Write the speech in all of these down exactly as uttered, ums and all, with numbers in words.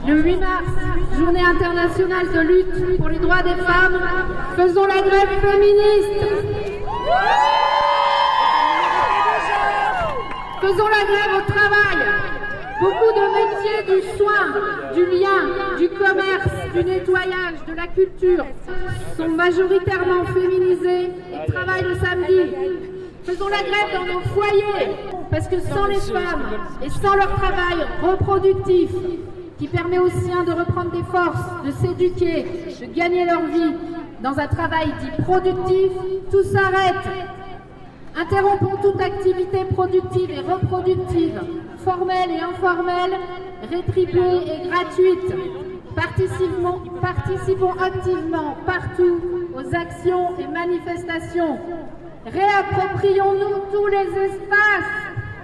Le huit mars, journée internationale de lutte pour les droits des femmes, faisons la grève féministe. Faisons la grève au travail. Beaucoup de métiers du soin, du lien, du commerce, du nettoyage, de la culture sont majoritairement féminisés et travaillent le samedi. Faisons la grève dans nos foyers, parce que sans les femmes et sans leur travail reproductif, qui permet aux siens de reprendre des forces, de s'éduquer, de gagner leur vie dans un travail dit productif, tout s'arrête. Interrompons toute activité productive et reproductive, formelle et informelle, rétribuée et gratuite. Participons, participons activement partout aux actions et manifestations. Réapproprions-nous tous les espaces.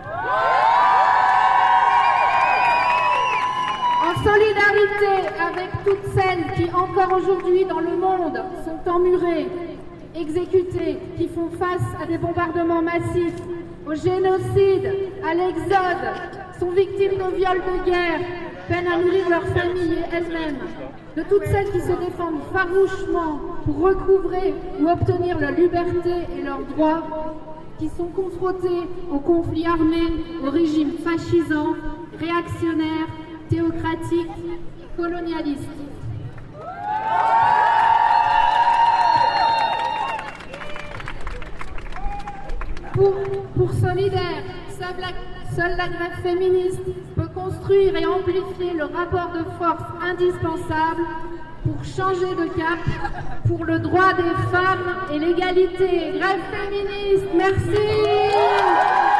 En solidarité avec toutes celles qui, encore aujourd'hui dans le monde, sont emmurées, exécutées, qui font face à des bombardements massifs, au génocide, à l'exode, sont victimes de viols de guerre, peinent à nourrir leurs familles et elles-mêmes, de toutes celles qui se défendent farouchement pour recouvrer ou obtenir leur liberté et leurs droits, qui sont confrontées aux conflits armés, au régime fascisant, réactionnaire, théocratique, colonialiste. Pour, pour Solidaire, seule la, seule la grève féministe peut construire et amplifier le rapport de force indispensable pour changer de cap, pour le droit des femmes et l'égalité. Grève féministe, merci.